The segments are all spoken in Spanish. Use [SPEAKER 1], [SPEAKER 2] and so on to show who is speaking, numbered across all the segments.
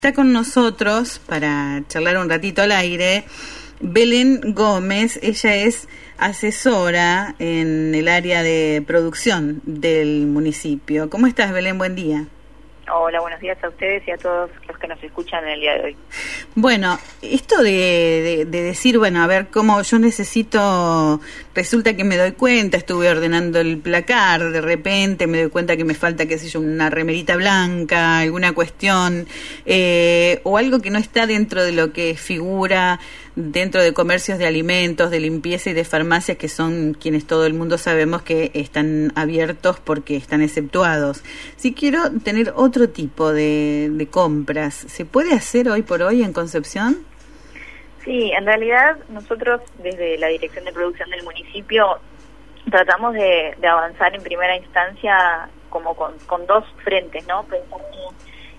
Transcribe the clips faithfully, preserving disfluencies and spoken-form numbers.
[SPEAKER 1] Está con nosotros para charlar un ratito al aire Belén Gómez. Ella es asesora en el área de producción del municipio. ¿Cómo estás, Belén? Buen día.
[SPEAKER 2] Hola, buenos días a ustedes y a todos los que nos escuchan en el día de hoy.
[SPEAKER 1] Bueno, esto de, de, de decir, bueno, a ver, cómo yo necesito, resulta que me doy cuenta, estuve ordenando el placar, de repente me doy cuenta que me falta, qué sé yo, una remerita blanca, alguna cuestión, eh, o algo que no está dentro de lo que figura dentro de comercios de alimentos, de limpieza y de farmacias, que son quienes todo el mundo sabemos que están abiertos porque están exceptuados. Si quiero tener otro tipo de, de compras, ¿se puede hacer hoy por hoy en Concepción?
[SPEAKER 2] Sí, en realidad nosotros desde la Dirección de Producción del municipio tratamos de, de avanzar en primera instancia como con, con dos frentes, ¿no? Pensando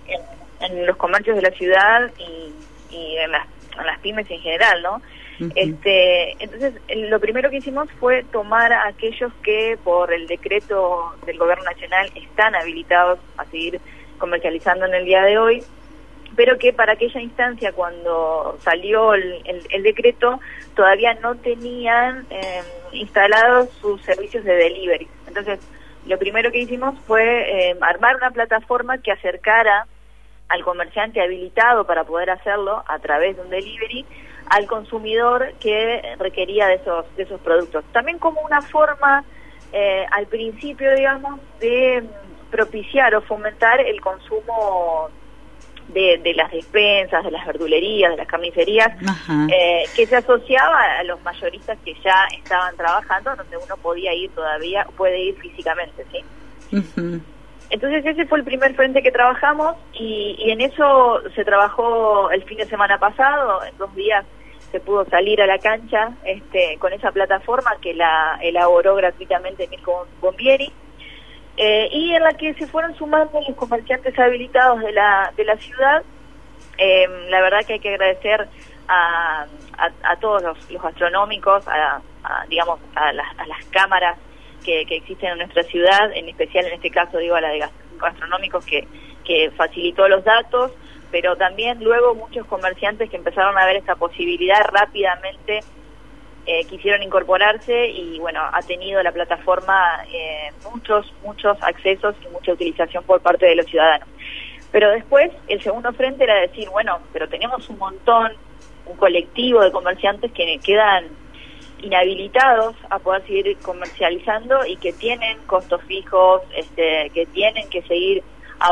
[SPEAKER 2] en, en los comercios de la ciudad y, y en las en las pymes en general, ¿no? Uh-huh. Este, entonces, lo primero que hicimos fue tomar a aquellos que por el decreto del Gobierno Nacional están habilitados a seguir comercializando en el día de hoy, pero que para aquella instancia, cuando salió el, el, el decreto, todavía no tenían eh, instalados sus servicios de delivery. Entonces, lo primero que hicimos fue eh, armar una plataforma que acercara al comerciante habilitado para poder hacerlo a través de un delivery al consumidor que requería de esos de esos productos. También como una forma, eh, al principio, digamos, de propiciar o fomentar el consumo de, de las despensas, de las verdulerías, de las carnicerías, eh, que se asociaba a los mayoristas que ya estaban trabajando, donde uno podía ir todavía, puede ir físicamente, ¿sí? Uh-huh. Entonces ese fue el primer frente que trabajamos y, y en eso se trabajó el fin de semana pasado. En dos días se pudo salir a la cancha este, con esa plataforma que la elaboró gratuitamente Mirko Bombieri, eh, y en la que se fueron sumando los comerciantes habilitados de la de la ciudad. Eh, la verdad que hay que agradecer a, a, a todos los, los gastronómicos, a, a digamos a las, a las cámaras Que, que existen en nuestra ciudad, en especial en este caso digo a la de gastronómicos que, que facilitó los datos, pero también luego muchos comerciantes que empezaron a ver esta posibilidad rápidamente eh, quisieron incorporarse y bueno, ha tenido la plataforma eh, muchos, muchos accesos y mucha utilización por parte de los ciudadanos. Pero después el segundo frente era decir, bueno, pero tenemos un montón, un colectivo de comerciantes que quedan inhabilitados a poder seguir comercializando y que tienen costos fijos, este, que tienen que seguir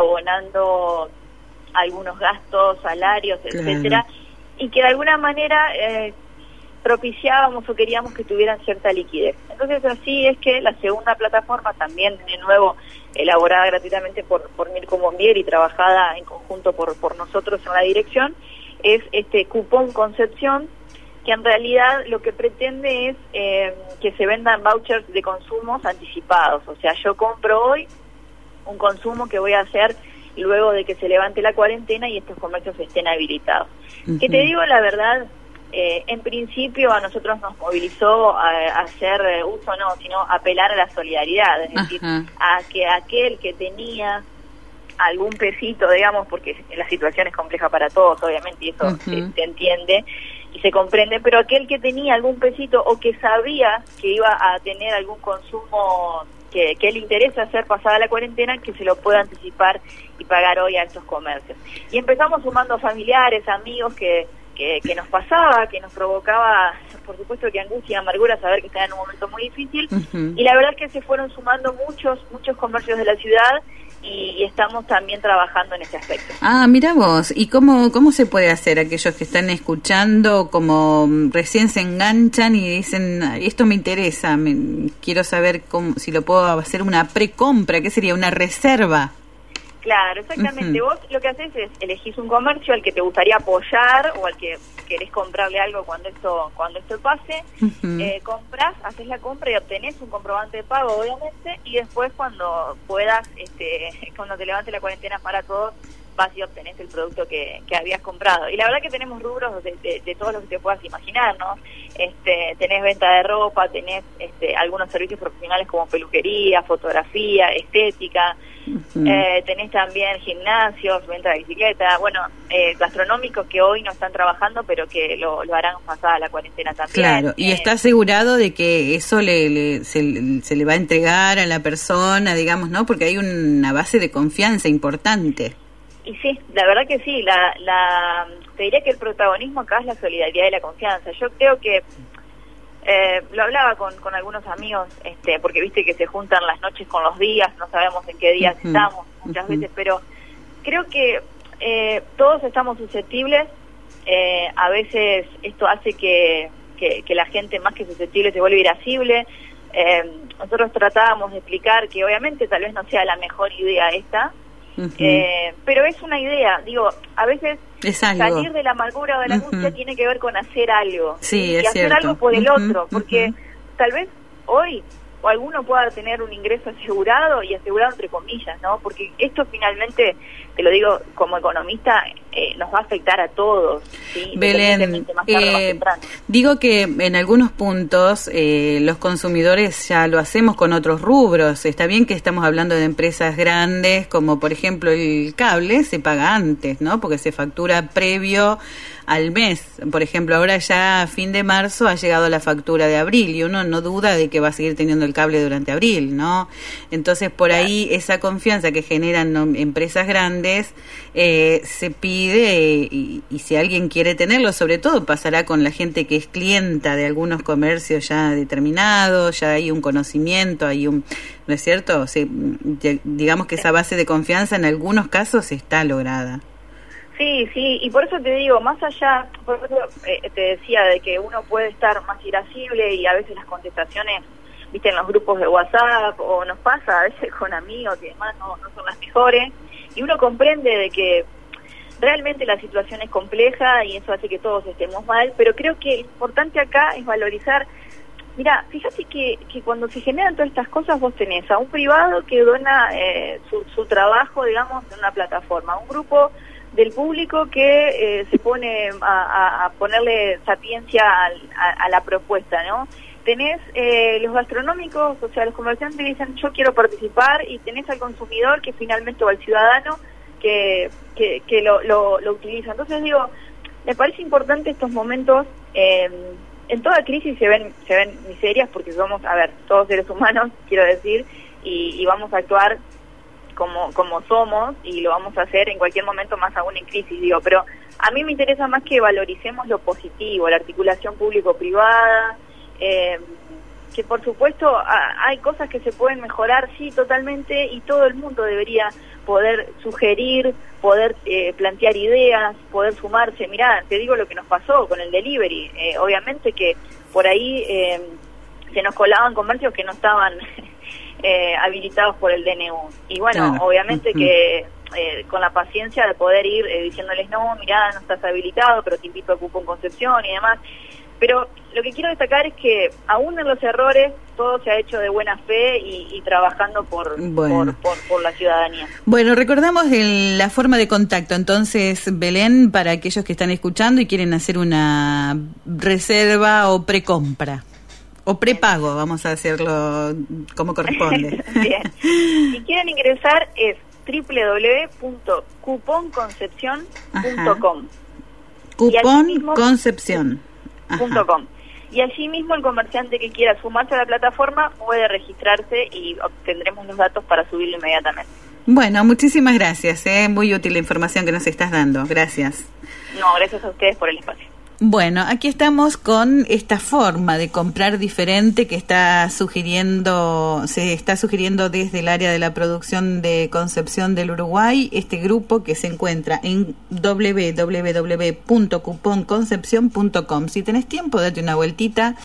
[SPEAKER 2] abonando algunos gastos, salarios, etcétera, claro. Y que de alguna manera eh, propiciábamos o queríamos que tuvieran cierta liquidez. Entonces así es que la segunda plataforma, también de nuevo elaborada gratuitamente por, por Mirko Bombieri y trabajada en conjunto por, por nosotros en la dirección, es este Cupón Concepción, que en realidad lo que pretende es eh, que se vendan vouchers de consumos anticipados. O sea, yo compro hoy un consumo que voy a hacer luego de que se levante la cuarentena y estos comercios estén habilitados. Uh-huh. Que te digo la verdad, eh, en principio a nosotros nos movilizó a, a hacer eh, uso, no, sino apelar a la solidaridad, es decir, uh-huh. a que aquel que tenía algún pesito, digamos, porque la situación es compleja para todos, obviamente, y eso uh-huh. se, se entiende y se comprende, pero aquel que tenía algún pesito o que sabía que iba a tener algún consumo que, que le interesa hacer pasada la cuarentena, que se lo pueda anticipar y pagar hoy a estos comercios. Y empezamos sumando familiares, amigos que, que, que nos pasaba, que nos provocaba, por supuesto, que angustia y amargura saber que estaba en un momento muy difícil, uh-huh. y la verdad es que se fueron sumando muchos, muchos comercios de la ciudad. Y, y estamos también trabajando en ese aspecto.
[SPEAKER 1] Ah, mira vos, ¿y cómo cómo se puede hacer? Aquellos que están escuchando, como recién se enganchan y dicen, esto me interesa, me, quiero saber cómo, si lo puedo hacer una precompra, ¿qué sería? ¿Una reserva?
[SPEAKER 2] Claro, exactamente. Uh-huh. Vos lo que haces es elegís un comercio al que te gustaría apoyar o al que querés comprarle algo cuando esto cuando esto pase, uh-huh. eh, compras, haces la compra y obtenés un comprobante de pago, obviamente, y después cuando puedas, este, cuando te levante la cuarentena para todos, vas y obtenés el producto que, que habías comprado. Y la verdad que tenemos rubros de, de, de todos los que te puedas imaginar, ¿no? Este, tenés venta de ropa, tenés este, algunos servicios profesionales como peluquería, fotografía, estética, uh-huh. eh, tenés también gimnasios, venta de bicicleta, bueno, eh, gastronómicos que hoy no están trabajando, pero que lo, lo harán pasada la cuarentena también.
[SPEAKER 1] Claro, y
[SPEAKER 2] eh,
[SPEAKER 1] está asegurado de que eso le, le se, se le va a entregar a la persona, digamos, ¿no? Porque hay una base de confianza importante.
[SPEAKER 2] Y sí, la verdad que sí, la, la, te diría que el protagonismo acá es la solidaridad y la confianza. Yo creo que, eh, lo hablaba con, con algunos amigos, este, porque viste que se juntan las noches con los días, no sabemos en qué días uh-huh. estamos muchas uh-huh. veces, pero creo que eh, todos estamos susceptibles, eh, a veces esto hace que, que, que la gente más que susceptible se vuelve irascible. Eh, nosotros tratábamos de explicar que obviamente tal vez no sea la mejor idea esta, Uh-huh. Eh, pero es una idea, digo, a veces salir de la amargura o de la uh-huh. angustia tiene que ver con hacer algo,
[SPEAKER 1] sí,
[SPEAKER 2] y
[SPEAKER 1] es
[SPEAKER 2] hacer
[SPEAKER 1] cierto.
[SPEAKER 2] algo por el
[SPEAKER 1] uh-huh.
[SPEAKER 2] otro, porque uh-huh. tal vez hoy o alguno pueda tener un ingreso asegurado, y asegurado entre comillas, ¿no? Porque esto finalmente, te lo digo como economista, eh, nos va a afectar a todos, ¿sí?
[SPEAKER 1] Belén, eh, digo que en algunos puntos eh, los consumidores ya lo hacemos con otros rubros. Está bien que estamos hablando de empresas grandes, como por ejemplo el cable, se paga antes, ¿no? Porque se factura previo al mes. Por ejemplo, ahora ya a fin de marzo ha llegado la factura de abril y uno no duda de que va a seguir teniendo el cable durante abril, ¿no? Entonces, por ahí esa confianza que generan, ¿no?, empresas grandes eh, se pide y, y si alguien quiere tenerlo, sobre todo pasará con la gente que es clienta de algunos comercios ya determinados, ya hay un conocimiento, hay un, ¿no es cierto? O sea, digamos que esa base de confianza en algunos casos está lograda.
[SPEAKER 2] Sí, sí, y por eso te digo, más allá, por eso eh, te decía de que uno puede estar más irascible y a veces las contestaciones, viste, en los grupos de WhatsApp, o nos pasa a veces con amigos y demás, no, no son las mejores, y uno comprende de que realmente la situación es compleja y eso hace que todos estemos mal, pero creo que lo importante acá es valorizar. Mira, fíjate que, que cuando se generan todas estas cosas, vos tenés a un privado que dona eh, su, su trabajo, digamos, en una plataforma, un grupo del público que eh, se pone a, a ponerle sapiencia al, a, a la propuesta, ¿no? Tenés eh, los gastronómicos, o sea, los comerciantes que dicen yo quiero participar, y tenés al consumidor que finalmente, o al ciudadano que que, que lo, lo, lo utiliza. Entonces digo, me parece importante estos momentos. Eh, en toda crisis se ven se ven miserias, porque somos, a ver, todos seres humanos, quiero decir, y, y vamos a actuar como como somos, y lo vamos a hacer en cualquier momento, más aún en crisis, digo, pero a mí me interesa más que valoricemos lo positivo, la articulación público-privada, eh, que por supuesto a, hay cosas que se pueden mejorar, sí, totalmente, y todo el mundo debería poder sugerir, poder eh, plantear ideas, poder sumarse. Mirá, te digo lo que nos pasó con el delivery, eh, obviamente que por ahí eh, se nos colaban comercios que no estaban Eh, habilitados por el D N U, y bueno, claro. obviamente uh-huh. que eh, con la paciencia de poder ir eh, diciéndoles no, mirá, no estás habilitado, pero te invito a Cupón Concepción y demás. Pero lo que quiero destacar es que aún en los errores todo se ha hecho de buena fe y, y trabajando por, bueno. por, por, por la ciudadanía.
[SPEAKER 1] Bueno, recordamos el, la forma de contacto entonces, Belén, para aquellos que están escuchando y quieren hacer una reserva o precompra. O prepago, vamos a hacerlo como corresponde.
[SPEAKER 2] Bien. Si quieren ingresar es doble u doble u doble u punto cupón concepción punto com.
[SPEAKER 1] Cupón Concepción.
[SPEAKER 2] Punto com. Y allí mismo el comerciante que quiera sumarse a la plataforma puede registrarse y obtendremos los datos para subirlo inmediatamente.
[SPEAKER 1] Bueno, muchísimas gracias, ¿eh? Muy útil la información que nos estás dando. Gracias.
[SPEAKER 2] No, gracias a ustedes por el espacio.
[SPEAKER 1] Bueno, aquí estamos con esta forma de comprar diferente que está sugiriendo, se está sugiriendo desde el área de la producción de Concepción del Uruguay, este grupo que se encuentra en doble u doble u doble u punto cupón concepción punto com. Si tenés tiempo, date una vueltita.